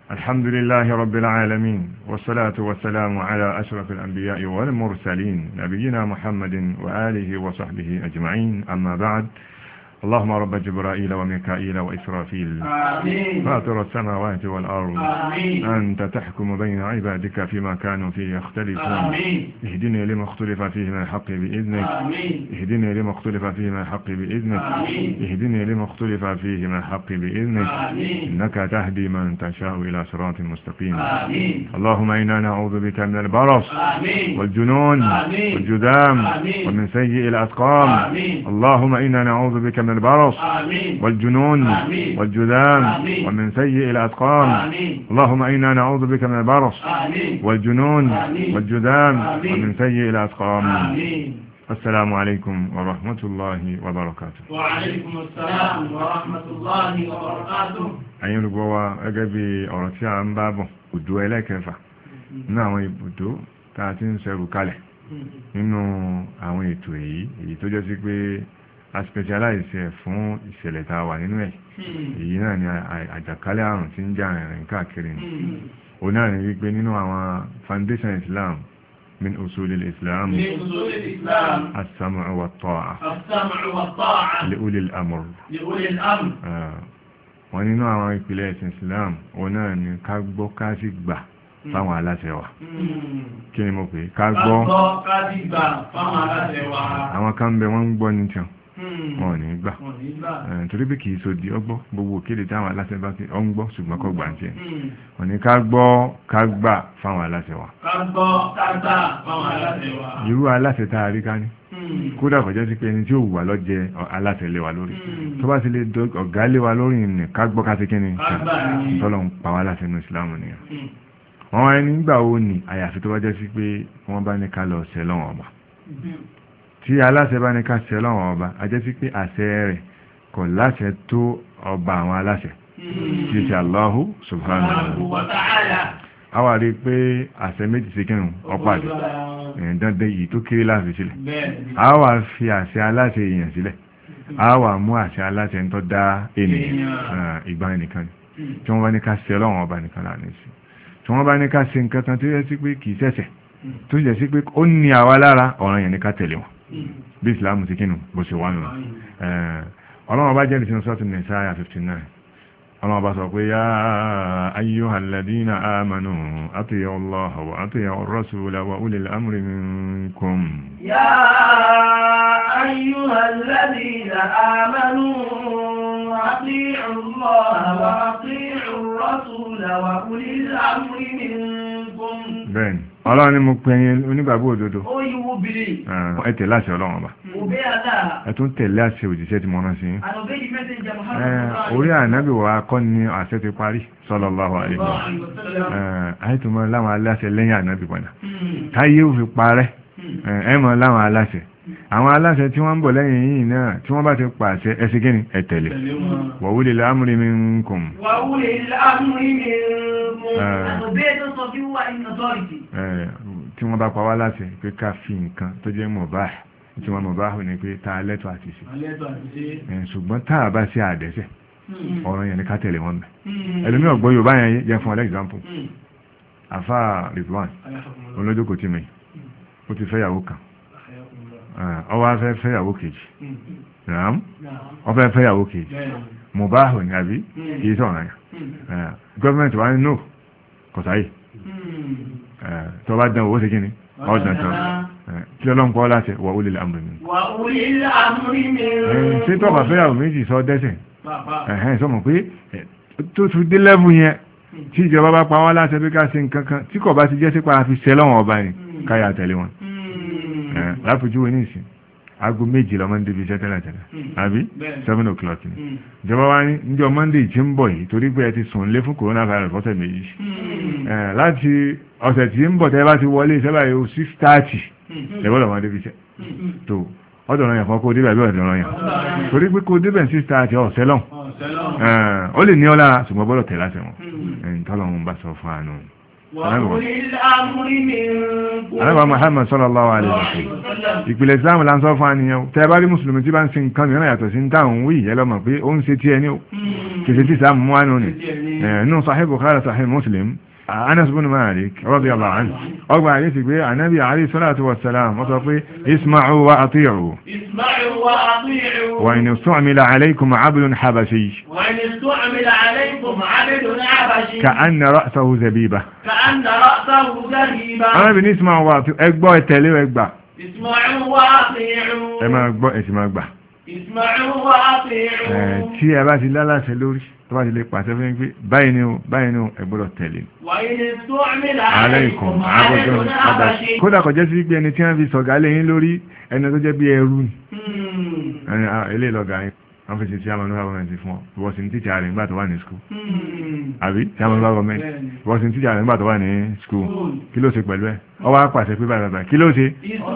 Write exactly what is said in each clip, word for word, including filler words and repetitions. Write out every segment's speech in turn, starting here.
الحمد لله رب العالمين والصلاة والسلام على أشرف الأنبياء والمرسلين نبينا محمد وآله وصحبه أجمعين أما بعد اللهم رب جبرائيل وميكائيل وإسرافيل آمين. فاطر السماوات والأرض آمين. أنت تحكم بين عبادك فيما كانوا فيه يختلفون آمين. اهدني لما اختلف فيه من الحق بإذنك آمين. اهدني لما اختلف فيه من الحق بإذنك آمين. اهدني لما اختلف فيه من الحق بإذنك آمين. إنك تهدي من تشاء إلى صراط مستقيم آمين. اللهم إنا نعوذ بك من البرص آمين. والجنون آمين. والجذام آمين. ومن سيء الأسقام آمين. اللهم إنا نعوذ بك من البرص آمين. والجنون آمين. والجذام آمين. ومن سيء الأسقام آمين. اللهم إنا نعوذ بك من البرص آمين. والجنون آمين. والجذام آمين. ومن سيء الأسقام آمين. السلام عليكم ورحمة الله وبركاته. وعليكم السلام ورحمة الله وبركاته. أيها الأخوة أجابي أورتيا أمبابو ودو إليكفا نعم يبدو تاتين سيرو كالي nínú àwọn ètò èyí èyí tó jẹ́ sí pé a specialize ẹ̀ fún ìṣẹ̀lẹ̀ tá a wà nínú ẹ̀ èyí náà ni àjàkálẹ̀ àrùn tí ń jà rìnrìn káàkiri ni o náà ni wípé nínú àwọn foundation Islam min usul al-Islam as-sam'u wat-ta'a li ulil amr wọ́n nínú àwọn ìpìlẹ̀ ẹ̀sìn Islam o náà ni ká gbọ́ ká sì gbà fáwọn aláṣẹ wa kí ni mo pè ká gbọ́ ká sì gbà fáwọn aláṣẹ wa àwọn kan bẹ wọ́n ń gbọ́ ní tiwọn wọn ò ní gbà torí bí kìí so di ọgbọ́ gbogbo òkèlè táwọn aláṣẹ bá ti ọ ń gbọ́ ṣùgbọ́n kọ́ gbà ń tiẹ̀ wọ́n ní ká gbọ́ ká gbà fáwọn aláṣẹ wa ká gbọ́ ká gbà fáwọn aláṣẹ wa irú aláṣẹ tá a rí ká ní kódà kọjá sí pé ẹni tí ó wà lọ́jẹ́ aláṣẹ lé wa lórí tó bá ti lè ọ̀gá lé wa lórí ní ká gbọ́ ká sí kí ni tọ́lọ́ ń pa wá láṣẹ ní Ìsìlámù nìyẹn wọ́n wá ní gbà ó ní àyàfi tó bá jẹ́ sí pé wọ́n bá ní ká lọ ṣẹ lọ́wọ́ ọba tí aláṣẹ bá ní ká ṣẹ lọ́wọ́ ọba a jẹ́ sí pé àṣẹ rẹ̀ kò láṣẹ tó ọba àwọn aláṣẹ tí ṣe Allahu subhanahu wa ta'ala a wà rí pé àṣẹ méjì sí kírun ọpàdé dandan yìí tó kéré láti sílẹ̀ a wà fi àṣẹ aláṣẹ èèyàn sílẹ̀ a wà mú àṣẹ aláṣẹ ń tọ́ dá ènìyàn ìgbà ẹnìkan tí wọ́n bá ní ká ṣẹ lọ́wọ́ ọba nìkan láàrin sí tí wọ́n bá ní ká ṣe nǹkan kan tó yẹ sí pé kìí ṣẹ̀ṣẹ̀ tó yẹ sí pé ó ní àwa lára ọ̀ràn yẹn ní ká tẹ̀lé wọn bí Ìsìlámù ti kínú bó ṣe wà nù ọlọ́run bá jẹ́ ìsinmi sọ́tún ní sáyà fifty nine ọlọ́run bá sọ pé yá ayyuhal ladina amanu atiyu Allaha wa atiyu rasula wa ulil amri minkum yá ayyuhal ladina amanu atiyu Allaha wa atiyu rasula wa ulil amri minkum bẹ́ẹ̀ni ọlọ́run ni mo pè yín onígbàgbọ́ òdodo ó yíwú bìrì ẹ tẹ̀lé àṣẹ ọlọ́run ọba ẹ tún tẹ̀lé àṣẹ òjíṣẹ́ tí mo rán sí yín orí ànábì wa kọ́ ni àṣẹ ti parí sallallahu alaihi wasallam àìtùmọ̀ láwọn aláṣẹ lẹ́yìn ànábì padà táyé ò fi parẹ́ ẹ mọ̀ láwọn aláṣẹ àwọn aláṣẹ tí wọ́n ń bọ̀ lẹ́yìn yìí náà tí wọ́n bá ti pàṣẹ ẹsẹ̀ gíní ẹ tẹ̀lé wa ulil amri minkum wa ulil amri minkum tí wọ́n bá pa wá láṣẹ pé ká fi nǹkan tó jẹ́ mubah tí wọ́n mubah ní pé ta lẹ́tọ̀ àti ṣe ṣùgbọ́n tá a bá ṣe àdẹ́sẹ̀ ọ̀rọ̀ yẹn ni ká tẹ̀lé wọn bẹ̀ ẹlòmí ọ̀gbọ́ Yorùbá yẹn jẹ́ fún example àfáà Ridwan olójókòó tí mi ó ti fẹ́ yàwó kan ọwọ́ afẹ́ fẹ́yàwó kejì naam ọfẹ́ fẹ́yàwó kejì mubahu ní àbí kìí sọ̀rọ̀ yà gọ́ọ̀mẹ́ntì wá ní no kọ̀sáyì tó bá dán owó sí kíni ọdún tán tí ọlọ́run pọ̀ láti wà ulil amri minkum ṣé tó bá fẹ́yàwó méjì sọ dẹ́sẹ̀ ẹ̀hẹ́n sọmọ pé tó tún dé lẹ́bù yẹn tí ìjọba bá pa wọ́n láti bí ká ṣe nǹkan kan tí kò bá ti jẹ́ sípa àfi sẹ́lọ́wọ̀n ọba ni káyà tẹ̀lé wọn lápòjúwé ní ìsìn aago méjì lọ monday bíi tẹ́lẹ̀ tẹ́lẹ̀ àbí seven o'clock ni ìjọba wa ní níjọ́ monday tí ń bọ̀ yìí torí pé ẹ ti sùn lé fún coronavirus ọ̀sẹ̀ méjì láti ọ̀sẹ̀ tí ń bọ̀ tẹ́ bá ti wọlé iṣẹ́ báyìí o six thirty lẹ́gbọ́dọ̀ monday bíi tẹ́ tó ọ̀dọ̀ ọ̀rọ̀ yẹn kan kó débẹ̀ bí ọ̀dọ̀ ọ̀rọ̀ yẹn torí pé kó débẹ̀ six thirty ọ̀sẹ̀ lọ́n ó lè ní ọ lára ṣùgbọ́n bọ́dọ̀ tẹ̀ láṣẹ wọn tọ́lọ́run bá sọ fún àánú Ànábì Muhammad sallallahu alaihi wasallam ìpìlẹ̀ Islam la ń sọ fún àníyàn tẹ́ bá rí mùsùlùmí tí bá ń ṣe nǹkan mìíràn yàtọ̀ sí táwọn wí ẹ lọ mọ̀ pé ó ń ṣe tí ẹni ó kìí tí Islam mú wánú ni nínú Sahih Bukhari Sahih Muslim Anas bin Malik radiyallahu anhu ọgbà àyè sì pé Ànábì alayhi salatu wassalam wọ́n sọ pé isma'u wa ati'u wa in istu'mila alaykum 'abdun habashi ka'anna ra'sahu zabiba Ànábì ní isma'u wa ati'u ẹgbọ́ ẹ̀tẹ̀lé ẹgbà ẹ máa gbọ́ ẹ̀sì máa gbà tí ẹ bá ti lálàṣẹ lórí tó bá ti lè pàṣẹ fún pé báyìí ni ó báyìí ni ó ẹ gbọ́dọ̀ tẹ̀lé alaykum abdun habashi kódà kò jẹ́ sí pé ẹni tí wọ́n fi sọ̀gá lẹ́yìn lórí ẹni tó jẹ́ bí ẹrú ni ilé ìlọ́gà yìí wọ́n fi ṣe tí a máa ń gọ́ọ̀mẹ́ntì fún ọ ìwọ sí ní tíjà rẹ̀ nígbà tó wà ní skul àbí tí a máa ń gọ́ọ̀mẹ́ntì ìwọ sí ní tíjà rẹ̀ nígbà tó wà ní skul kí ló ṣe pẹ̀lú ẹ̀ ọ wá pàṣẹ pé báyìí báyìí kí ló ṣe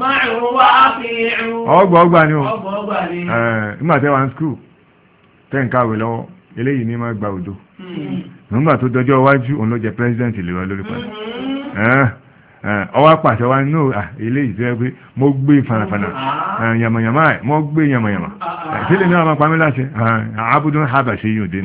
ọgbà ọgbà ni ó nígbà tẹ́ wà ní skul tẹ́ ń kàwé lọ́wọ́ eléyìí ní máa gba òdo nígbà tó dọjọ́ iwájú òun ló jẹ president lè wá lórí padà ọwọ́ pàṣẹ wa nínú eléyìí tó yẹ pé mo gbé fanafana yamayama ẹ̀ mo gbé yamayama ìṣẹ̀lẹ̀ ní àwọn apamí láṣẹ abudun habashi yóò dé ní.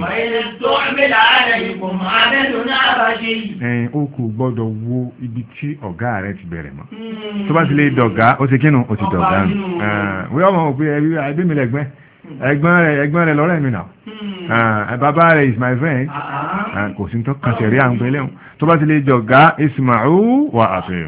ó kò gbọ́dọ̀ wo ibi tí ọ̀gá rẹ̀ ti bẹ̀rẹ̀ mọ́ tó bá ti lè dọ̀gá ó ti kínú ó ti dọ̀gá nù wíwọ́n mọ̀ pé ẹbí mi lẹ́gbẹ́ ẹ̀gbọ́n rẹ̀ ẹ̀gbọ́n rẹ̀ lọ́rẹ́ mi náà bàbá rẹ̀ is my friend kò sí tó kan ṣẹ̀rí à ń pè lẹ́hùn tó bá ti lè jọ̀gá isma'u wa ati'u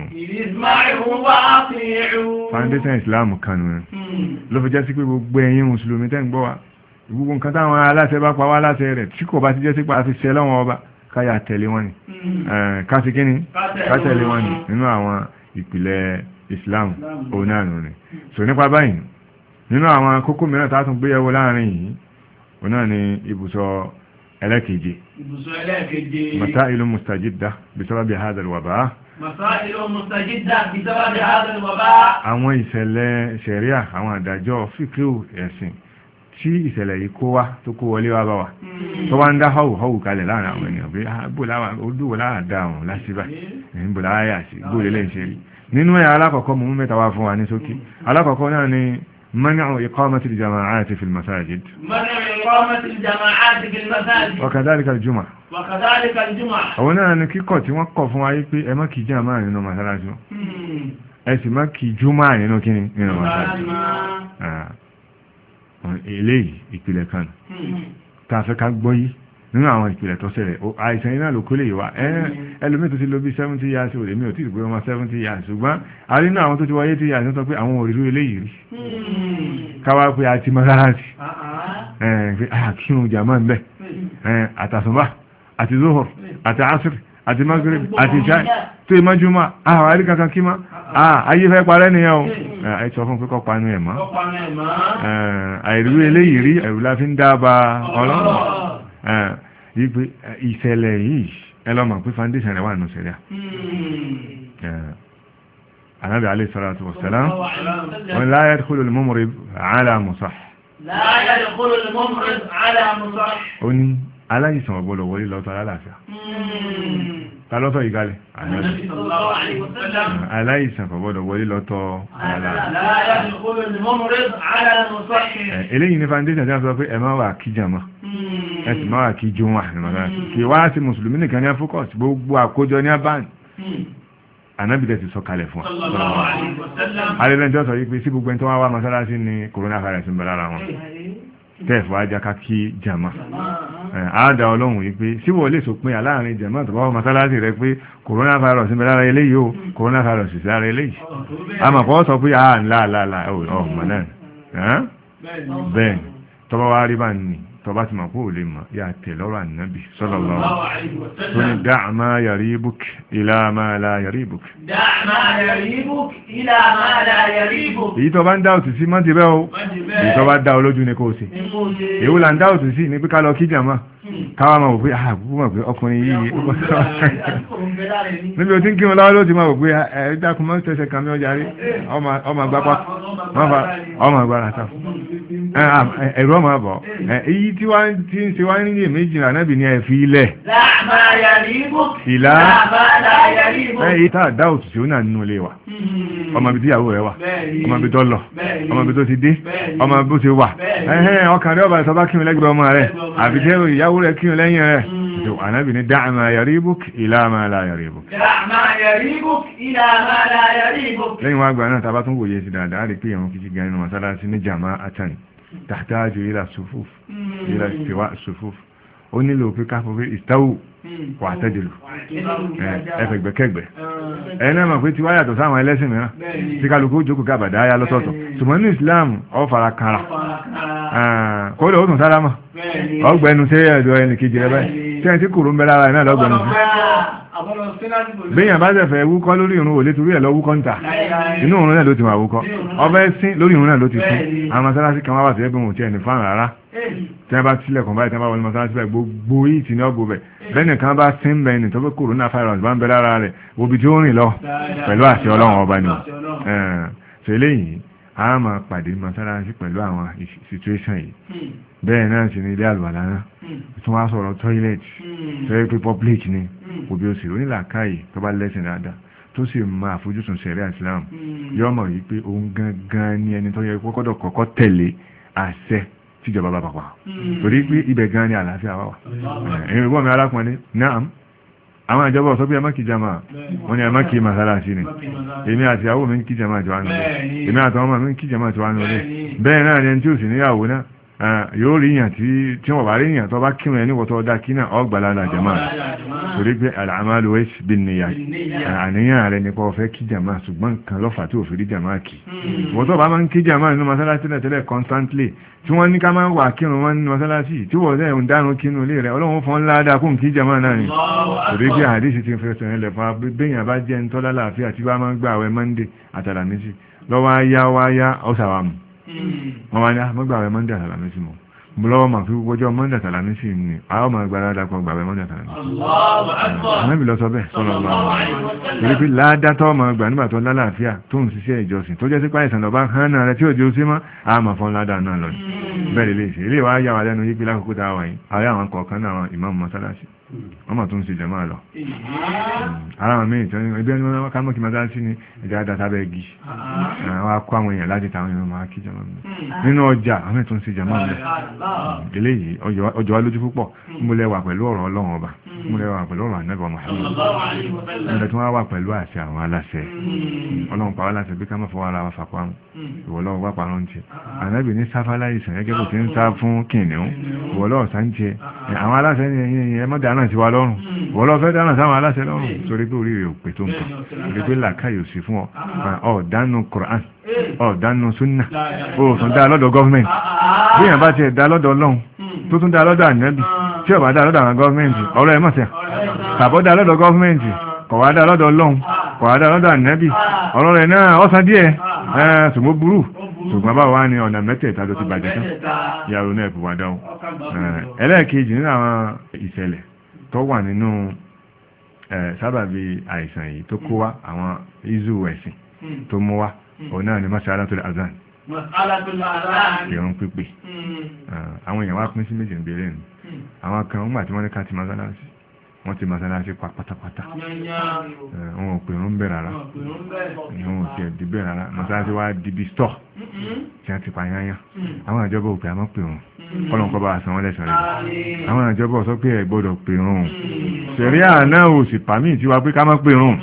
foundation Islam kanu ẹ̀ ló fi jẹ́ sí pé gbogbo ẹ̀yin mùsùlùmí tẹ́ ń gbọ́ wa gbogbo nǹkan táwọn aláṣẹ bá pa wá láṣẹ rẹ̀ tí kò bá ti jẹ́ sí pé a fi ṣẹ lọ́wọ́ ọba káyà tẹ̀lé wọn ni ká sí kíni ká tẹ̀lé wọn ni nínú àwọn ìpìlẹ̀ Islam òun náà nù ni so nípa báyìí nínú àwọn kókó mìíràn tá a tún gbé yẹ̀wò láàrin yìí òun náà ni ibùsọ̀ ẹlẹ́keje ibùsọ̀ ẹlẹ́keje masailu mustajidda bisababi hadha alwaba masailu mustajidda bisababi hadha alwaba àwọn ìṣẹ̀lẹ̀ ṣẹ̀ríà àwọn àdájọ́ fíkíù ẹ̀sìn tí ìṣẹ̀lẹ̀ yìí kó wá tó kó wọlé wá bá wa tó wá ń dá họ́wù họ́wù kalẹ̀ láàrin àwọn ènìyàn bí olúwo láàdá àwọn lásìbà ìbò láyà sí gbóòlé lẹ́yìn ṣe rí nínú ẹ̀ alákọ̀ọ́kọ́ mú mẹ́ta wá fún wa ní sókè alákọ̀ọ́kọ́ náà ni منع إقامة الجماعات في المساجد منع إقامة الجماعات في المساجد وكذلك الجمعة وكذلك الجمعة هنا نكيكو tí wọ́n kọ̀ fún wa pé ẹ má kí jàmáà nínú mọ́sálásí ẹ sì má kí jùmọ̀ nínú kíni nínú mọ́sálásí ah eléyìí ìpìlẹ̀ kan tá fẹ́ ká gbọ́ yìí nínú àwọn ìpìlẹ̀ tó ṣẹlẹ̀ àìsàn iná ló kó lè wá ẹlòmí tó ti lò bí seventy years old èmi ò tí ì gbé ọmọ seventy years ṣùgbọ́n a rí náà àwọn tó ti wáyé tí yàtọ̀ sọ pé àwọn òrìrú eléyìí rí káwá pé a ti mọ́sálásí pé a kí wọn jà máa ń bẹ̀ àtàsùnbà àti zohor àti asir àti magrib àti ìṣá tó ì mọ́júmọ́ àwọn àrí kankan kí mọ́ ayé fẹ́ parẹ́ nìyẹn o ẹ sọ fún pé kọ́ panu ẹ̀ mọ́ àìrú eléyìí rí ẹ̀rù la fi ń dábàá ọlọ́run wípé ìṣẹ̀lẹ̀ yìí ẹlọ́mọ̀ pé foundation rẹ̀ wà nù sẹ́ríà Ànábì alayhi salatu wassalam wọn la yadkhulu al-mumrid ala musah la yadkhulu al-mumrid ala musah ó ní aláìsàn ọ̀gbọ́dọ̀ wọlé lọ́tọ̀ alálàáfíà ta lọ́tọ̀ ìgalẹ̀ aláìsàn ọ̀gbọ́dọ̀ wọlé lọ́tọ̀ alálàáfíà eléyìí ní foundation tí a sọ pé ẹ má wà kí jàmá ẹ sì má wà kí jùmọ̀ kí wá sí mùsùlùmí nìkan ní focus gbogbo àkójọ ní abáàn Ànábì ti sọ kalẹ̀ fún wa alẹ́lẹ́jọ́ sọ yí pé sí gbogbo ẹni tó wá wá mọ́sálásí ní coronavirus ń bẹ lára wọn tẹ́ẹ̀fù ajáká kí jàmá àádá ọlọ́run yìí pé síwọ̀ lè sòpin àláàrin jàmá tó bá wọ́n mọ́sálásí rẹ pé coronavirus ń bẹ lára eléyìí o coronavirus sí lára eléyìí a mọ̀ kọ́ sọ pé àà ńlá àlá ọmọ náà bẹ́ẹ̀ tọ́bá wá rí bá ní tọba ti mọ̀ pé ò lè mọ̀ yà tẹ̀ lọ́rọ̀ Ànábì sallallahu alaihi wasallam tó ní da' ma yaribuk ila ma la yaribuk da' ma yaribuk ila ma la yaribuk èyí tó bá ń dá òtù sí mọ́ ti bẹ́ o èyí tó bá dá olójú ní kó o sí èyí là ń dá òtù sí ní pé ká lọ kí jàmá káwà máa wò pé àbúkú mọ̀ pé ọkùnrin yìí níbi o tí ń kí wọn láwọ́ ló ti máa wò pé ẹ̀ẹ́dàkùn mọ́ tẹ́sẹ̀ kan ní ọjà rí ọmọ àgbápá ọmọ àgbára sáfù ẹ̀rọ ọmọ àbọ̀ èyí tí wá tí ń ṣe wá ní méjì Ànábì ní ẹ̀fí ilẹ̀ ìlà èyí tá dá òtútù náà nínú ilé wa ọmọ ibi tí ìyàwó rẹ̀ wà ọmọ ibi tó lọ ọmọ ibi tó ti dé ọmọ ibi tó ti wà ẹ̀hẹ́n ọkàn rẹ̀ ọba ìsọba kírun lẹ́gbẹ̀ẹ́ ọmọ rẹ̀ àbí tẹ́ ìyàwó rẹ̀ kírun lẹ́yìn rẹ̀ ànábì ní dá' ma yaribuk ila ma la yaribuk lẹ́yìn wá gbà náà tàbá tún wòye sí dáadáa rí pé ìrun kìí gan inú mọ́sálásí ní jama'atan tahtaju ila sufuf ila istiwa sufuf ó nílò pé ká fọ́fẹ́ ìstáwù wà tẹ́jìlù ẹfẹ̀gbẹ̀kẹ́gbẹ̀ ẹ̀nà mọ̀ pé tí wá yàtọ̀ sáwọn ẹlẹ́sìn mìíràn tí kálukú jókòó kábàdá ayá lọ́tọ̀ọ̀tọ̀ ṣùgbọ́n ní Islam ọ fara kanra kódà ó tún sára mọ̀ ọgbẹ̀nu sí ẹ̀dọ̀ ẹnì kejì rẹ báyìí tí ẹ̀ tí kòrò ń bẹ lára ẹ̀ náà lọ́gbẹ̀nu sí béèyàn bá tẹ̀fẹ̀ wúkọ́ lórí ìrun ò lè torí ẹ̀ lọ wúkọ́ ń ta inú ìrun náà ló ti wà wúkọ́ ọbẹ̀ sí lórí ìrun náà ló ti sún àwọn mọ́sálásí kan wá wà sí ẹgbẹ́ wọn ò tiẹ̀ ní fáwọn rárá tí wọ́n bá sílẹ̀kùn báyìí tí wọ́n bá wọlé mọ́sálásí báyìí gbogbo yìí ti ní ọgbò bẹ̀ lẹ́nì kan bá sí ń bẹ̀yìn tó fẹ́ coronavirus bá ń bẹ lára rẹ̀ obi tí ó rìn lọ pẹ̀lú àṣẹ ọlọ́run ọba ni ṣe eléyìí a máa pàdé mọ́sálásí pẹ̀lú àwọn situation yìí bẹ́ẹ̀ náà sì ní ilé àlùwàlá náà tí wọ́n á sọ̀rọ̀ toilet fẹ́ pé public ni òbí òsì onílàákàyè tó bá lẹ́sìn dáadáa tó sì máa àfojúsùn ṣẹ̀ríà Islam yóò mọ̀ yìí pé òun gangan ni ẹni tó yẹ kọ́kọ́dọ̀ kọ́kọ́ tẹ̀lé àṣẹ tíjọba bá pàpà torí pé ibẹ̀ gan ni àlàáfíà wà ẹ̀yìn ìwọ́n mi arákùnrin náà àwọn ìjọba ọ̀sọ́ bí ẹ má kí jama wọ́n ni ẹ má kí masalasi ni èmi àti ìyàwó mi ń kí jama tí wà nù lé èmi àti ọmọ mi ń kí jama tí wà nù lé bẹ́ẹ̀ náà ni ẹni tí ò sì níyàwó náà yóò rí yàn tí wọ́n bá rí yàn tó bá kírun ẹni wọ́tọ́ ọdá kí náà ọgbàládà jama torí pé al-a'malu bin-niyyat àníyàn rẹ̀ nípa ọ̀fẹ́ kí jama ṣùgbọ́n nǹkan lọ́fà tí ò fi rí jama kì wọ́tọ́ bá máa ń kí jama nínú masalasi náà tẹ́lẹ̀ constantly tí wọ́n ní ká máa wà kírun wọn nínú masalasi tí wọ́n tẹ́ ń dánú kínú ilé rẹ̀ ọlọ́run fọ́n ládàá kún kí jama náà ni torí pé àdísì ti fẹ́ sọ̀rọ̀ ilẹ̀ fún béèyàn bá jẹ́ ń tọ́lá láàfíà tí wọ́n máa ń gbà àwẹ̀ Monday àtàlàmísì lọ́wọ́ ayá wáyá ọ̀sàwàmù wọ́n wá ní àmọ́gbàwẹ̀ Monday àtàlàmísì mọ́ bọ́lọ́wọ́ ma fi wọ́jọ́ Monday àtàlàmísì ni àwọn ọmọ ìgbàlá dákọ̀ gbàwẹ̀ Monday àtàlàmísì àmẹ́bì lọ sọ bẹ́ẹ̀ sọ́nà ọlọ́run pé ládátọ́ ọmọ ìgbà nígbà tó lálàáfíà tó ń ṣiṣẹ́ ìjọsìn tó jẹ́ sí páìsàn lọ bá hàn náà rẹ tí ò jẹ́ sí mọ́ àmà fún ládà náà lọ bẹ́ẹ̀ lè ṣe ilé wa yà wà lẹ́nu yípi lákòókò tá a wà yìí àárẹ̀ àwọn kọ̀ọ̀kan náà àwọn ìmáàmù mọ́sálásí wọ́n mà tún ṣe jẹ̀máà lọ ara wọn mí ìtọ́ ẹgbẹ́ ní wọ́n ká mọ́kí mọ́sálásí ní ẹ̀jẹ̀ adásábẹ́ igi àwọn akọ àwọn èèyàn láti tàwọn èèyàn máa kí jẹ̀máà nínú ọjà àwọn ètò ń ṣe jẹ̀máà lọ eléyìí ọjọ́ wa lójú púpọ̀ múlẹ̀ wà pẹ̀lú ọ̀rọ̀ ọlọ́run ọba múlẹ̀ wà pẹ̀lú ọ̀rọ̀ ànábì Muhammad ẹ̀rẹ̀ tí wọ́n wà pẹ̀lú àṣẹ àwọn aláṣẹ ọlọ́run pa wá láṣẹ bí ká má fọwọ́ ara wa fapá mu ìwọlọ́wọ́ wá parọ́ ń tiẹ̀ ànábì ní sáfálà ìsàn gẹ́gẹ́ bó ti ń sá fún kìnìún ìwọlọ́wọ́ sá ń tiẹ̀ àwọn aláṣẹ ní ẹ̀yìn ẹ̀ mọ́ dáná sí wa lọ́rùn ìwọlọ́wọ́ fẹ́ dáná sáwọn aláṣẹ lọ́rùn torí pé orí rẹ̀ ò pè tó nǹkan torí pé làákàyò sí fún ọ ọ̀dánù Qur'an ọ̀dánù súnà ó tún dá lọ́dọ̀ gọ́ọ̀mẹ̀ntì bí èèyàn bá tiẹ̀ dá lọ́dọ̀ Ọlọ́run tó tún dá lọ́dọ̀ ànábì tí ó bá dá lọ́dọ̀ àwọn gọ́ọ̀mẹ̀ntì ọ̀rọ̀ ẹ̀ mọ̀sẹ̀ tàbọ̀ dá lọ́dọ̀ gọ́ọ̀mẹ̀ntì kọ̀ wá dá lọ́dọ̀ Ọlọ́run kọ̀ wá dá lọ́dọ̀ ànábì ọ̀rọ̀ rẹ̀ náà ọ̀sán díẹ̀ ṣùgbọ́n burú ṣùgbọ́n bá wá ní ọ̀nà mẹ́tẹ̀ẹ̀ta tó ti bàjẹ́ tán yàrá náà kò wá dáhùn ẹlẹ́ẹ̀kejì nínú àwọn ìṣẹ̀lẹ̀ tó wà nínú sábàbí àìsàn yìí tó kó wá àwọn izu ẹ̀sìn tó mú wá òun náà ni masalatul azan ìrun pípè àwọn èèyàn wá pín sí méjì ń bèèrè nù àwọn kan ń gbà tí wọ́n ní ká ti masalasi wọ́n ti masalasi pa pátápátá wọn ò pè ń bẹ̀ rárá wọn ò ti ẹ̀dí bẹ̀ rárá masalasi wá di bí stọ̀ tí wọ́n ti pa yányá àwọn ìjọba òpè àmọ́ pè wọn kọ́lọ̀n kọ́ bá àsán wọn lẹ́sàn rẹ̀ àwọn ìjọba sọ pé ẹ gbọ́dọ̀ pè rún ṣẹ̀rí àná ò sì pàmì tí wá pé ká má pè rún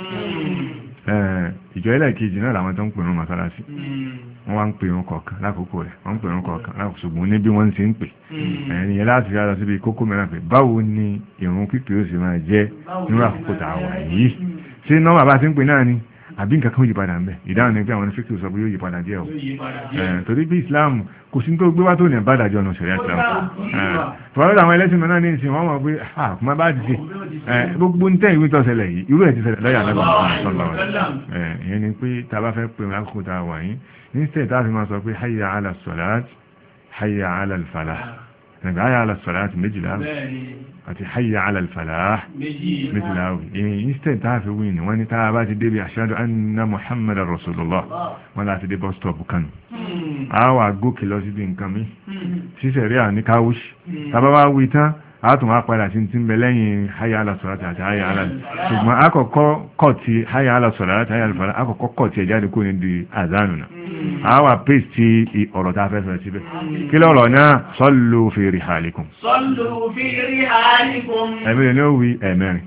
ìjọ ẹlẹ́ẹ̀kejì náà làwọn tó ń pè rún masalasi wọ́n wá ń pè rún kọ̀ọ̀kan lákòókò rẹ̀ wọ́n ń pè rún kọ̀ọ̀kan lákòókò ṣùgbọ́n ní bí wọ́n ti ń pè ẹ̀yìn yẹn láti yára síbi kókó mẹ́rin pé báwo ni ìrun pípé ó sì máa jẹ́ nínú àkókò tá a wà yìí ṣé nọ́mbà bá ti ń pè náà ni àbí nǹkan kan ó yí padà ń bẹ̀ ìdáhùn ní pé àwọn fíkì sọ pé yóò yí padà díẹ̀ o torí bí Islam kò sí tó gbé wá tó ní àbádàjọ́ ọ̀nà ṣẹ̀ríà Islam fọwọ́dọ̀ àwọn ẹlẹ́sìn náà ní ìsìn wọ́n mọ̀ pé àkùnmá bá ti ṣe gbogbo ní tẹ́ ìwé tó ṣẹlẹ̀ yìí irú ẹ̀ ti ṣẹlẹ̀ lọ́yà lẹ́gbọ̀n ìyẹn ni pé tá a bá fẹ́ pè wọn lákòókò tá a wà yìí instead tá a fi máa sọ pé hayya ala salat hayya ala al-falah ẹ̀gbẹ́ hayya ala salat méjìlá àti hayya ala al-falah méjìlá instead tá a fi wí ni wọ́n ní tá a bá ti débi ashhadu anna Muhammadar Rasulullah wọ́n láti dé bus stop kanu a wà gòkè lọ síbi nǹkan mi ṣíṣẹ̀ rí à ní káwùsì tàbá wá wí tán a tún wá padà sí ti ń bẹ lẹ́yìn hayya ala salati àti hayya ala ṣùgbọ́n àkọ́kọ́ kọ̀ tí hayya ala salati àti hayya ala falah àkọ́kọ́ kọ̀ tí ẹ̀jáde kó ní di àzánù náà a wà pèsè tí ọ̀rọ̀ tá a fẹ́ fẹ́ síbẹ̀ kí lọ́rọ̀ náà sallu fi rihalikum sallu fi rihalikum ẹ̀mẹ́rin ní ó wí ẹ̀mẹ́rin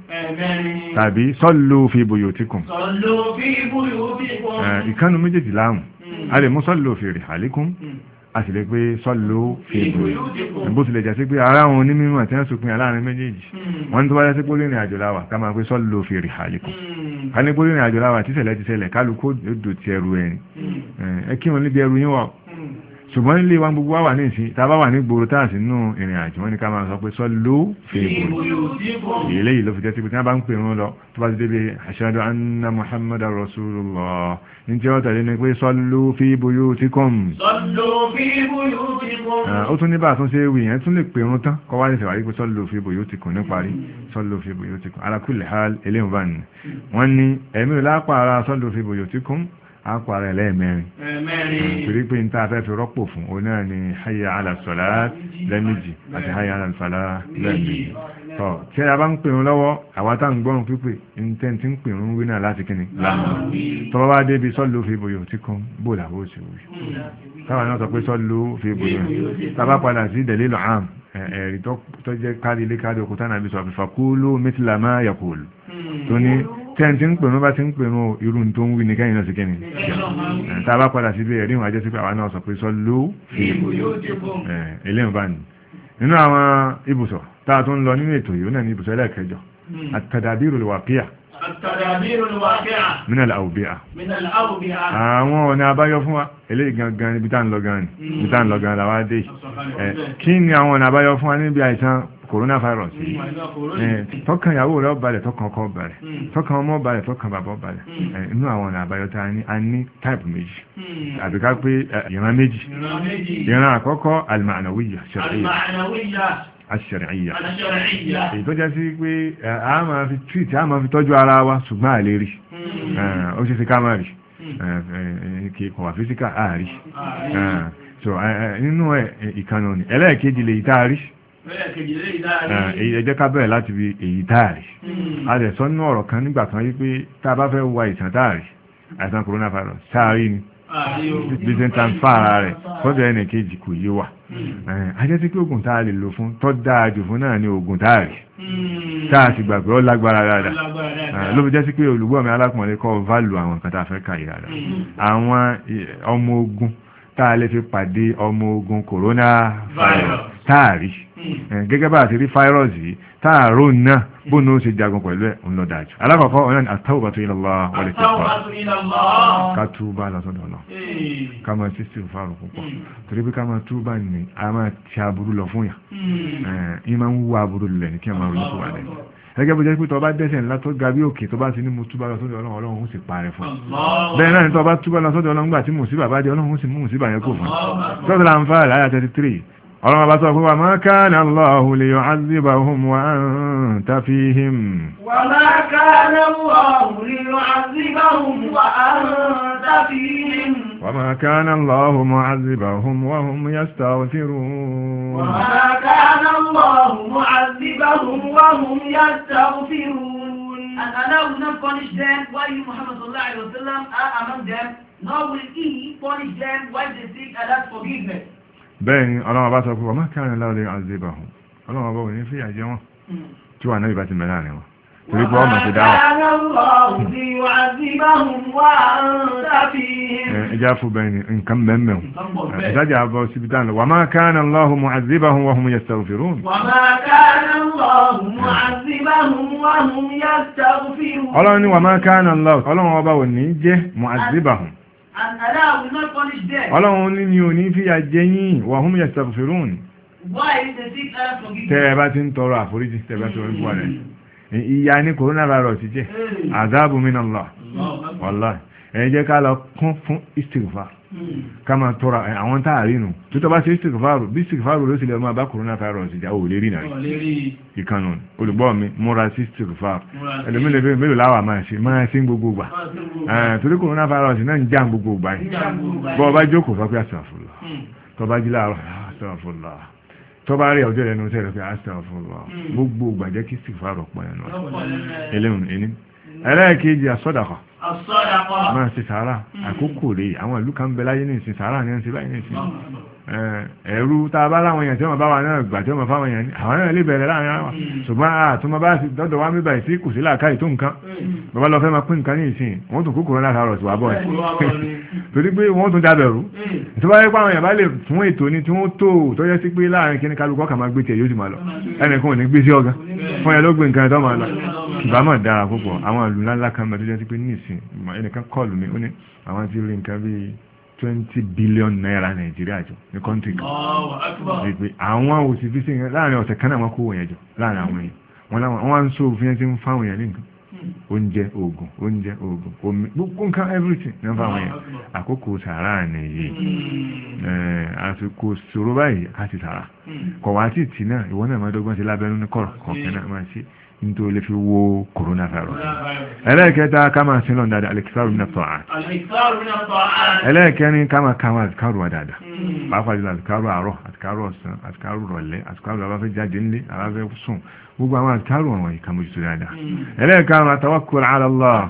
tàbí sallu fi buyutikum sallu fi buyutikum ìkánu méjèèjì láàmù a lè mú sallu fi rihalikum a sì lè pé sallu fi buyutikum bó tilẹ̀ jẹ́ sí pé ara wọn ní mímọ̀ tí wọ́n sọpin aláàrin méjèèjì wọ́n tó bá yẹ́ sí pé lórí àjò láwà ká máa pé sallu fi rihalikum ká ní pé lórí àjò láwà tí ṣẹlẹ̀ ti ṣẹlẹ̀ kálukú odò ti ẹrù ẹni ẹ kí wọn níbi ẹrù yín wà ṣùgbọ́n nílé wa gbogbo wà ní ìsìn tá a bá wà ní gbòòrò táà sí nínú ìrìn àjò wọn ni ká máa sọ pé sallu fi buyutikum eléyìí ló fi jẹ́ sí pé tí wọ́n bá ń pè wọn lọ tó bá ti débi ashhadu anna muhammadar rasulullah ní tí wọ́n tẹ̀lé ni pé sallu fi buyutikum sallu fi buyutikum ó tún ní bá tún ṣe wì yẹn tún lè pè wọn tán kọ́ wá ní ìṣẹ̀wárí pé sallu fi buyutikum ní parí sallu fi buyutikum ala kulli hal eléyìí bá ní wọ́n ní ẹ̀mí lápá ara sallu fi buyutikum àpàrẹ lẹ́ẹ̀mẹ́rin torí pé ní tàà fẹ́ fi rọ́pò fún o náà ni hayya ala salat lẹ́mìjì àti hayya ala falah lẹ́mìjì tọ́ tí a bá ń pèrún lọ́wọ́ àwátá ń gbọ́rùn pípè ní tí ń pèrún wí náà láti kíni lánàá tọ́wọ́ bá débi sallu fi buyutikum bó làwọ́ sí wí táwọn náà sọ pé sallu fi buyutikum tàbá padà sí dalilu am ẹ̀rí tó jẹ́ kárí ilé kárí òkúta náà bí sọ fi faqulu mithla ma yaqulu tó ní tẹ́ntí ń pèrún bá ti ń pèrún irú tó ń wí ní kẹ́yìn náà sí kẹ́ni tàbá padà sí bí ẹ̀rí wọn ajẹ́ sí pé àwọn náà sọ pé sallu fi buyutikum eléyìn bá ní nínú àwọn ibùsọ̀ táà tó ń lọ nínú ètò yìí náà ní ibùsọ̀ ẹlẹ́ẹ̀kẹjọ at-tadabiru al-waqi'a التدابير الواقعة من الأوبئة من الأوبئة àwọn ọ̀nà àbáyọ fún wa eléyìí gangan níbi tá ń lọ gan ni bí tá ń lọ gan làwá dé kí ni àwọn ọ̀nà àbáyọ fún wa níbi àìsàn coronavirus tọ́kàn ìyàwó rẹ̀ balẹ̀ tọ́kàn ọkọ balẹ̀ tọ́kàn ọmọ balẹ̀ tọ́kàn bàbá balẹ̀ inú àwọn ọ̀nà àbáyọ tá a ní type méjì àbí ká pé ìran méjì ìran àkọ́kọ́ al-ma'nawiyya shar'iyya aṣẹ̀rẹ̀yà èyí tó jẹ́ sí pé a máa fi treat a máa fi tọ́jú ara wa ṣùgbọ́n à lè rí ó ṣe sí ká máa rí kí kò wà físíkà àárí so nínú ẹ̀ ìkànnà ní ẹlẹ́ẹ̀kejì lè ìta rí ẹ jẹ́ ká bẹ̀rẹ̀ láti fi èyí táàrí a lè sọ nínú ọ̀rọ̀ kan nígbà kan yí pé tá a bá fẹ́ wa ìsàn táàrí àìsàn coronavirus táàrí ni bí ṣe ń tan fára rẹ̀ sọ́dọ̀ ẹnì kejì kò yé wa ajẹ́ tí pé oògùn tá a lè lò fún tó dáa jù fún náà ní oògùn táàrí tá a sì gbàgbé ó lágbára dáadáa ló fi jẹ́ sí pé olùgbọ́ mi alákùnrin kọ́ válù àwọn nǹkan tá a fẹ́ kà yìí dáadáa àwọn ọmọ ogun tá a lè fi pàdé ọmọ ogun coronavirus táàrí gẹ́gẹ́ bá àti rí fáírọ́ọ̀sì yìí táàrò náà bó ní ó ṣe jagun pẹ̀lú ẹ̀ ń lọ dájú alákọ̀ọ́kọ́ ọ̀nà ni at-tawbatu ila Allah wal istighfar ká túbá lọ́sọ́dọ̀ náà ká máa sí sí ìfàrò púpọ̀ torí pé ká máa túbá ní a máa ti aburú lọ fún yà ní máa ń wú aburú lẹ̀ ní kí a máa ronú kúwà lẹ̀ gẹ́gẹ́ bó jẹ́ pé tọba dẹ́ṣẹ̀ ńlá tó ga bí òkè tó bá ti ní mo túbá lọ́sọ́dọ̀ Ọlọ́run Ọlọ́run ó sì parẹ́ fún bẹ́ẹ̀ náà ni tọba túbá lọ́sọ́dọ̀ Ọlọ́run gbà tí mùsíbà bá dé Ọlọ́run ó sì mú mùsíbà yẹn kò fún sọ́dọ̀ Al-Anfal àyá thirty-three ọlọ́run bá sọ fún wa ma kana Allahu liyu'adhibahum wa anta fihim wa ma kana Allahu liyu'adhibahum wa anta fihim wa ma kana Allahu mu'adhibahum wa hum yastaghfirun wa ma kana Allahu mu'adhibahum wa hum yastaghfirun and Allah will not punish them while you Muhammad sallallahu alaihi wasallam are among them nor will he punish them while they seek Allah's forgiveness. bẹ́ẹ̀ni ọlọ́wọ́ bá sọ pé wọ́n káàrin láwọ́lẹ́ àzíbàhùn ọlọ́wọ́ bá wọ́n ní fíyà jẹ wọn tí wà náà ìbá ti mẹ́lá rẹ̀ wọn torí pé ọmọ ti dáwà ẹjá fún bẹ́ẹ̀ni nǹkan mẹ́mẹ́ ìsájà àbọ̀ síbi tán lọ wà máa káàrin Allahu mu'adhibahum wa hum yastaghfirun ọlọ́wọ́ ni wà máa káàrin Allahu ọlọ́wọ́ bá wọ́n ní jẹ́ mu'adhibahum And Allah will not punish them. Ọlọ́run ní ni ò ní fìyà jẹ yín wa hum yastaghfirun. Why is the sick and forgiven? Tẹ́ ẹ bá ti ń tọrọ àforíjì tẹ́ ẹ bá ti wọ́n fún rẹ̀. Ìyà ní coronavirus jẹ́ azabu minallah. Wallahi ẹ jẹ́ ká lọ kún fún istighfar. Ká máa tọrọ àwọn tá a rí nù. Tó tọ́ bá ṣe istighfar bí istighfar ló sì lè máa bá coronavirus jà ò lè rí náà. Ìkànnù olùgbọ́ mi múra sí istighfar. Ẹlòmílẹ̀ bẹ́ẹ̀ mélòó láwà máa ṣe máa ṣe gbogbo gbà. Torí coronavirus náà ń já gbogbo gbà yìí. Bọ́ ọba jókòó sọ pé astaghfirullah. Tọ́ bá jí láàárọ̀ astaghfirullah. tó bá rí ọjọ́ ẹnu sẹ́rẹ̀ pé astaghfirullah gbogbo gbàjẹ́ kí sì fà rọ̀pọ̀ ẹnu ẹlẹ́hùn ẹni ẹlẹ́ẹ̀kejì àsọ́dàkọ̀ máa ṣe sàárà àkókò rẹ̀ àwọn ìlú kan bẹ láyé ní ìsìn sàárà ní ẹ̀sìn báyìí ní ìsìn ẹ̀rú tá a bá láwọn èèyàn tí wọ́n bá wà náà gbà tí wọ́n fáwọn èèyàn àwọn náà lè bẹ̀rẹ̀ láàrin àwọn ṣùgbọ́n àtúmọ̀ bá dọ́dọ̀ wá mí báyìí sí kù sí làákàyè tó nǹkan bàbá lọ fẹ́ máa pín nǹkan ní ìsìn wọ́n tún kúkúrú láti àrọ̀ síwá bọ̀ ẹ̀ torí pé wọ́n tún dábẹ̀rú tó bá yẹ pé àwọn èèyàn bá lè fún ètò ní tí wọ́n tó tó yẹ sí pé láàrin kíní kálukọ́ kà máa gbé tiẹ̀ yóò sì máa lọ ẹnìkan ò ní gbé sí ọ̀gá fún ẹ ló gbé nǹkan tó máa lọ ìbá máa dára púpọ̀ àwọn ìlú ńláńlá kan máa tó jẹ́ sí pé ní ìsìn ẹnìkan kọlù mi ó ní àwọn ti rí nǹkan bíi twenty billion naira Nàìjíríà jọ ní kọ́ńtì kan àwọn òsìfísì láàrin ọ̀sẹ̀ kan náà wọ́n kó wọ̀nyẹn jọ láàrin àwọn èèyàn wọ́n wá ń sọ òfin tí ń fáwọn èèyàn ní nǹkan oúnjẹ oògùn oúnjẹ oògùn omi gbogbo nǹkan everything ní fáwọn èèyàn àkókò sàárà nìyí àsìkò ṣòro báyìí á ti sàárà kọ̀wá sí tì náà ìwọ náà máa dọ́gbọ́n sí lábẹ́nú ní kọ̀rọ̀ kọ̀ọ̀kan náà máa ṣe nítorí lè fi wo coronavirus ẹlẹ́ẹ̀kẹta ká máa sin lọ́n dáadáa alẹ́kìsáàrù ní ọ̀tọ̀ àti ẹlẹ́ẹ̀kẹrin ká máa ká máa àtìkárù wa dáadáa pàápàá jùlọ àtìkárù àárọ̀ àtìkárù ọ̀sán àtìkárù rọ̀lẹ́ àtìkárù abáfẹ́ jáde ńlé abáfẹ́ sùn gbogbo àwọn àtìkárù ọ̀rọ̀ yìí ká mójútó dáadáa ẹlẹ́ẹ̀kẹrin àtawakkul ala Allah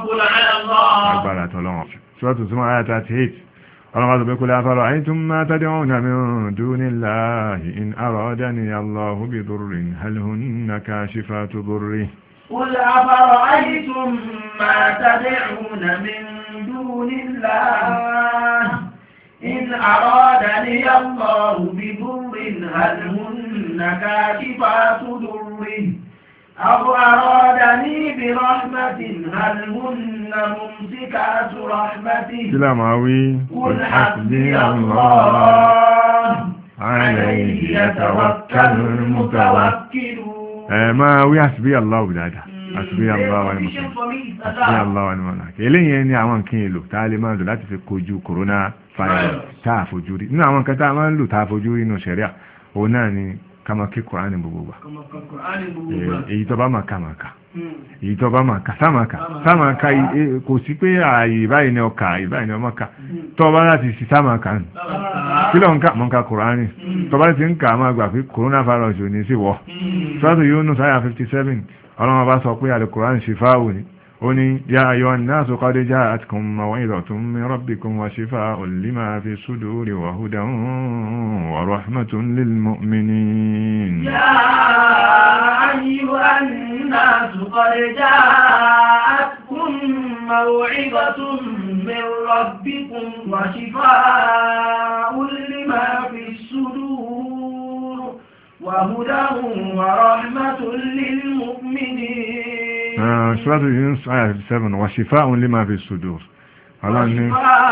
agbára tọ́lọ́wọ́n sọ́tù súnmọ́ ayat thirty-eight ọlọ́mọdé pé kúlẹ̀ afárọ̀ أنتم ما تدعون من دون الله إن أرادني الله بضر هل هن كاشفات ضره قل أفرأيتم ما تدعون من دون الله إن أرادني الله بضر هل هن كاشفات ضره أو أرادني برحمة هل هن ممسكات رحمته كلا معوي قل حسبي الله عليه يتوكل المتوكلون ما وي حسبي الله بدادا حسبي الله ونعم حسبي الله ونعم الوكيل eléyìí ni àwọn nǹkan èlò tá a lè máa lò láti fi kojú corona virus tá a fojú rí nínú àwọn nǹkan tá a máa ń lò tá a fojú rí nínú ṣẹ̀ríà òun náà ni kama kí Kùránì gbogbo wa èyí tó bá máa ká máa ká èyí tó bá máa ká sáàmàká sáàmàká kò sí pé ààyè báyìí ni ọkà ààyè báyìí ni ọmọ ká tó bá láti sí sáàmàká nù kí ló ń ká mọ́ ká Kùránì tó bá ti ń ká máa gbà pé coronavirus ò ní sí wọ́ sọ́tù Yúnúsù àyà fifty-seven ọlọ́run bá sọ pé àlè Kùránì ṣìfáà ní ó ní yá ayyuhan nasu qad ja'atkum maw'izatun min rabbikum wa shifaa'un lima fi suduri wa hudan wa rahmatun lil mu'minin yá ayyuhan nasu qad ja'atkum maw'izatun min rabbikum wa shifaa'un lima fi sudur wa hudan wa rahmatun lil mu'minin Suratu Yunus ayah fifty-seven wa shifa'un lima fi sudur ọlọ́ni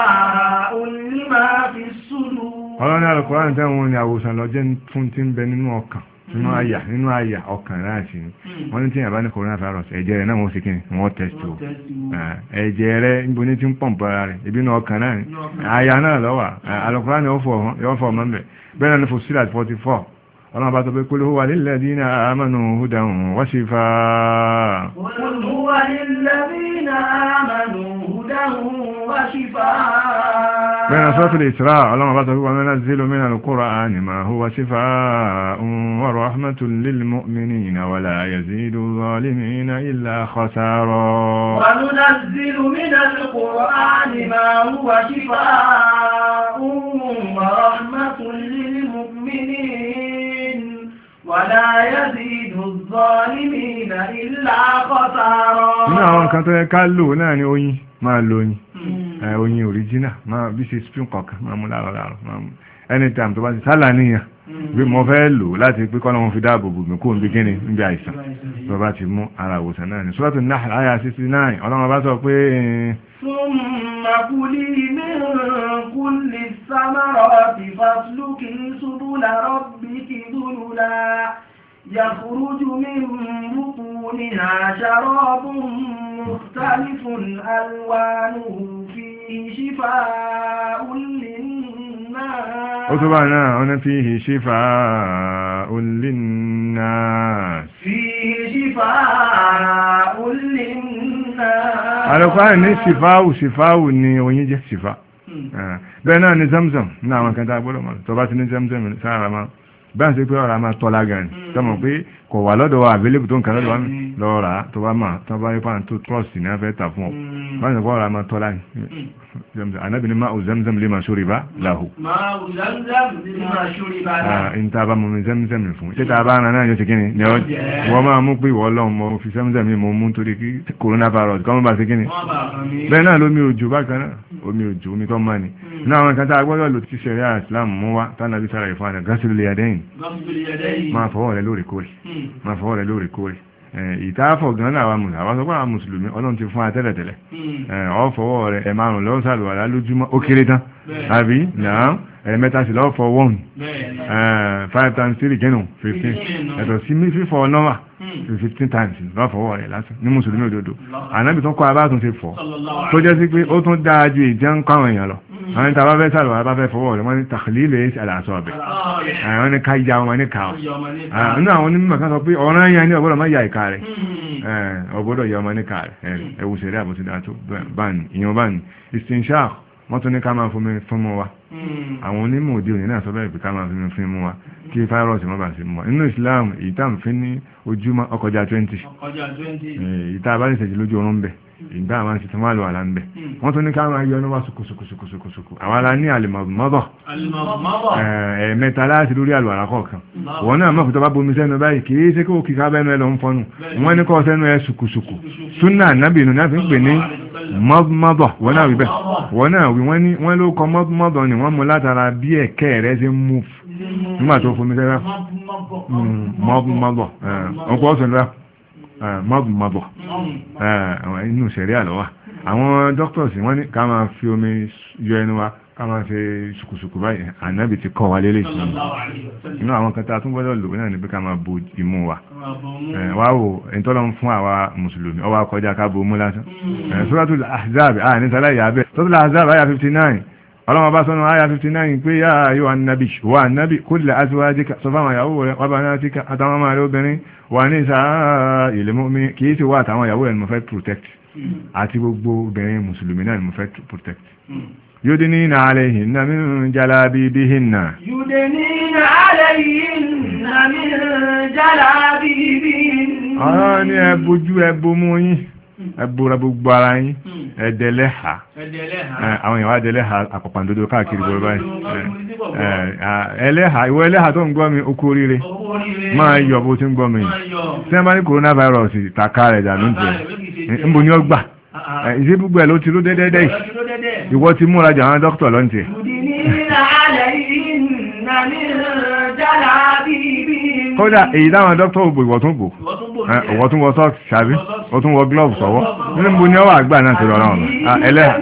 ọlọ́ni Al-Qur'an tẹ́wọ́n ni àwòsàn lọ jẹ́ fún tí ń bẹ nínú ọkàn nínú àyà nínú àyà ọkàn láti ní wọ́n ní tí yàbá ní coronavirus ẹ̀jẹ̀ rẹ̀ náà wọ́n sì kí ni wọ́n tẹ́sítò ẹ̀jẹ̀ rẹ̀ níbo ní tí ń pọ̀mpọ̀ ara rẹ̀ ibi náà ọkàn náà ni àyà náà lọ́wà Al-Qur'an yóò fọ̀ ọmọ mẹ́ bẹ́ẹ̀ ni Fussilat forty-four ọlọ́run bá tó pé kul huwa lilladhina amanu hudan wa shifaa. Kul huwa lilladhina amanu hudan wa shifaa. bẹ́ẹ̀ ni Suratul Isra ọlọ́run bá tó pé wa nunazzilu minal Qur'ani ma huwa shifaa'un wa rahmatun lil mu'minina wa la yazidu adh-dhalimina illa khasara. Wa nunazzilu minal Qur'ani ma huwa shifaa'un wa rahmatun lil mu'minina ولا يزيد الظالمين إلا خسارا. nínú àwọn nǹkan tó yẹ ká lò náà ni oyin máa lo oyin oyin original máa bí ṣe spoon kọ̀ọ̀kan máa mú láàrọ̀ láàrọ̀ máa mú anytime tó bá ti sálà níyàn bí mo fẹ́ lò láti pé kọ́nà wọn fi dáàbò bò mí kó n bí kíni níbi àìsàn tó bá ti mú ara ìwòsàn náà ni Suratu Nahl àyà sixty-nine ọlọ́run bá sọ pé ثم كلي من كل الثمرات فاسلكي سبل ربك ذللا يخرج من بطونها شراب مختلف ألوانه فيه شفاء للناس أتبعنا أنا فيه شفاء للناس فيه شفاء للناس Al-Qur'an ní ṣìfáwù ṣìfáwù ni oyin jẹ́ ṣìfá bẹ́ẹ̀ náà ni Zamzam ní àwọn kan tá gbọ́dọ̀ mọ̀ tó bá ti ní Zamzam sára máa bá ń ṣe pé ọ̀rọ̀ a máa tọ́lá gan tọ́mọ̀ pé kò wà lọ́dọ̀ wa available tó ń kan lọ́dọ̀ wa lọ́ọ́ rà tó bá máa tó bá rí pàrọ̀ tó trust ní afẹ́ tà fún ọ bá ń ṣe pé ọ̀rọ̀ a máa tọ́lá ní Ànábì ní máa zamzam lima shuriba lahu in ta bá mú mi zamzam fún ṣé ta bá rán náà yóò ṣe kí ni wọ́n máa mú pé ìwọ Ọlọ́run mo fi zamzam mi mo mú torí kí coronavirus kọ́ mọ́ bá ṣe kí ni bẹ́ẹ̀ náà lómi òjò bákan náà omi òjò omi tó máa ní náà àwọn kan tá a gbọ́dọ̀ lò ti ṣẹ̀ríà Islam mú wá tánàbí sára ìfún àdá ghaslu yadayn máa fọwọ́ rẹ lóòrèkóòrè máa fọwọ́ rẹ lóòrèkóòrè ìtààfọ̀ gan náà àwọn sọ pé àwọn mùsùlùmí Ọlọ́run ti fún wa tẹ́lẹ̀tẹ́lẹ̀ ọ fọwọ́ rẹ ẹ̀ márùn lọ́wọ́ sàlùwàlá lójúmọ́ ó kéré tán àbí náà ẹ̀mẹ́ta sí lọ́wọ́ fọ one five times three kẹ́nu fifteen ẹ̀tọ̀ sí mí fífọ́ nọ́wà fifteen times lọ́wọ́ fọwọ́ rẹ̀ lásán ní mùsùlùmí òdodo ànábì tó kọ́ abátún ti fọ́ tó jẹ́ sí pé ó tún dáa ju ìjẹ́ ń kọ́ àwọn èèyàn lọ àwọn ìta bá fẹ́ sàlùwàlá bá fẹ́ fọwọ́ rẹ̀ wọ́n ní tàkìlílẹ̀ èsì àlàsọ ọ̀bẹ̀ àwọn ní ká ya wọn ní ká ọ nínú àwọn onímọ̀ kan sọ pé ọ̀ràn yẹn ní ọ̀gbọ́dọ̀ má ya ìka rẹ̀ ọ̀gbọ́dọ̀ ya ọmọ ní ká rẹ̀ ẹ̀wù sẹ̀rẹ̀ àbòsídà tó báni ìyẹn báni istinshaq wọ́n tún ní ká máa fún mi wa àwọn onímọ̀ òde òní náà sọ bẹ́ẹ̀ pé ká máa fi mi mú wa kí fáírọ̀sì má bàa sí mú wa nínú Islam ìta ń fi ní ojúmọ́ ọkọjá twenty ìta abánisẹ̀jì lójú oorun bẹ̀ ìgbà àwọn àti tọmọ́ àlọ́ àlá ń bẹ̀ wọ́n tún ní ká máa yọ ọlọ́wà sùkùsùkùsùkùsùkù àwọn alá ní àlèmọ̀mọ́bọ̀ ẹ̀ẹ̀mẹ́ta láti lórí àlọ́ àlá kọ̀ọ̀kan wọ́n náà mọ̀ fún tọba bomi sẹ́nu báyìí kì í ṣe kó kíkà bẹ́nu ẹ lọ ń fọnù wọ́n ní kọ́ sẹ́nu ẹ sùkùsùkù súnà nábìnú náà fi ń pè ní mọ́bọ̀ wọ́n náà wí bẹ́ẹ̀ wọ́n náà wí wọ́n ló kọ mọ́bọ̀ ni wọ́n mú látara bí ẹ̀kẹ́ rẹ̀ ṣe mú nígbà tó fomi sẹ́nu mọ́bọ̀ ọkọ̀ ọ̀sán lọ́wọ́ mọ́bùmọ́bọ̀ inú sẹ̀rí àlọ́wà àwọn doctors wọ́n ní ká máa fi omi yọ ẹnu wa ká máa fi ṣùkùṣùkù báyìí ànábì ti kọ́ wa lélẹ̀ ìṣúná inú àwọn kan tá a tún gbọ́dọ̀ lò náà ní pé ká máa bo imú wa wá wò ìtọ́lọ́ ń fún àwa mùsùlùmí ọwọ́ akọjá ká bo mú lásán Suratul Ahzab à ní sálẹ̀ yà bẹ́ẹ̀ Suratul Ahzab àyà fifty nine ọlọ́wọ́ bá sọ́nà àyà fifty nine pé yá ayọ́ annabi wà annabi kul li azwajika sọ fáwọn ìyàwó rẹ̀ wa banatika àtàwọn ọmọ rẹ̀ obìnrin wà ní sáà ilẹ̀ mọ́mí kìí ti wà àtàwọn ìyàwó rẹ̀ ni mo fẹ́ protect àti gbogbo obìnrin mùsùlùmí náà ni mo fẹ́ protect yudnina alayhinna min jalabibihinna yudnina alayhinna min jalabibihinna ọ̀rọ̀ ni ẹ bójú ẹ bomú yín ẹbúra gbogbo ara yín ẹ̀dẹ̀lẹ́ha àwọn èèyàn wá dẹ̀lẹ́ha àpapàndodo káàkiri gbogbo báyìí ẹlẹ́ha ìwọ ẹlẹ́ha tó ń gbọ́ mi okú oríire máa yọ bó ti ń gbọ́ mi tí wọ́n bá ní coronavirus tàkà rẹ̀ dànù jẹ́ níbo ni ó gbà ìṣe gbogbo ẹ̀ ló ti ló dẹ́dẹ́dẹ́ ìwọ ti múra jà àwọn dókítà lọ́ntì kódà èyí táwọn dókítà ògbò ìwọ̀ tún gbò ọwọ́ tún wọ sọ́ọ̀kì ṣàbí ó tún wọ gloves sọ́wọ́ níbo ni ó wà àgbà náà ti lọ́rọ̀ ọ̀nà ẹlẹ́hà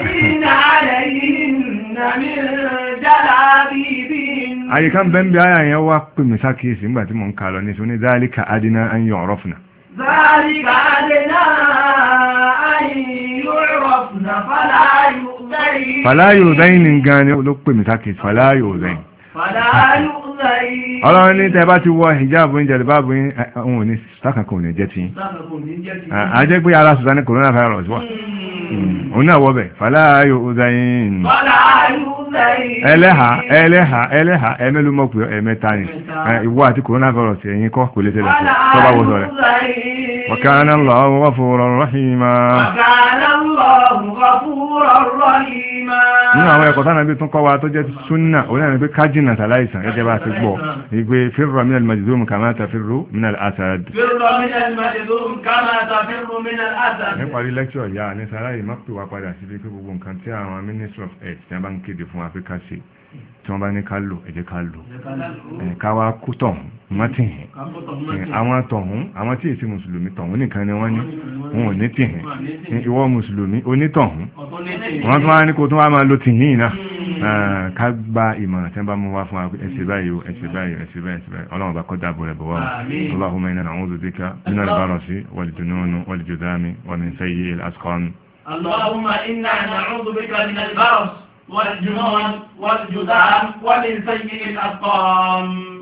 àyíká ń bẹ́ ń bí ayà yẹn wá pè mí sákìsì nígbà tí mò ń kà lọ ní sóní dhalika adina an yu'rafna dhalika adina an yu'rafna fala yu'zayn fala yu'zayn nǹkan ni ló pè mí sákìsì fala yu'zayn ọlọ́run ní tẹ́ bá ti wọ hijab ń jẹ́lẹ̀ báàbù yín ohun ní sákàkùn ní jẹ́ tí yín a jẹ́ pé ara sùdá ní coronavirus wà òun náà wọ́bẹ̀ fala yu'zayn ẹlẹ́ha ẹlẹ́ha ẹlẹ́ha ẹmẹ́lúmọ́pù ẹ̀mẹ́ta ni ìwọ àti coronavirus ẹ̀yìn kọ́ kò lè tẹ́lẹ̀ tó bá wọ́sọ̀ rẹ̀ wa kana Allahu ghafuran rahima nínú àwọn ẹ̀kọ́ tánà bí tún kọ́ wa tó jẹ́ súnnà onírin pé kájìnà tàláìsàn ẹjẹ́ bá ti gbọ́ ìgbé firra minal majzum kama tafirru minal asad níparí lẹ́kṣọ̀ yá ní sàráyì má pè wá padà sí pé gbogbo nǹkan tí àwọn ministry of health tí wọ́n bá ń kéde fún Áfíríkà sí tí wọ́n bá ní ká lò ẹ jẹ́ ká lò ká wá kú tọ̀hún mọ́tìhìn àwọn tọ̀hún àwọn tí èsì mùsùlùmí tọ̀hún nìkan ni wọ́n ní wọn ò ní tìhìn ìwọ mùsùlùmí onítọ̀hún wọ́n tún wá ní kó tún wá máa lo tìhìn náà ká gba ìmọ̀ràn tí wọ́n bá mú wá fún wa ẹsẹ̀ báyìí ẹsẹ̀ báyìí ẹsẹ̀ báyìí ẹsẹ̀ báyìí ọlọ́run bá kọ́ dáàbò rẹ̀ bọ̀ wá Allahumma inna na'udhu bika minal barasi wal jununi wal judami wa min sayyi'il asqam Allahumma inna na'udhu bika minal barasi wal jununi wal judami wa min sayyi'il asqam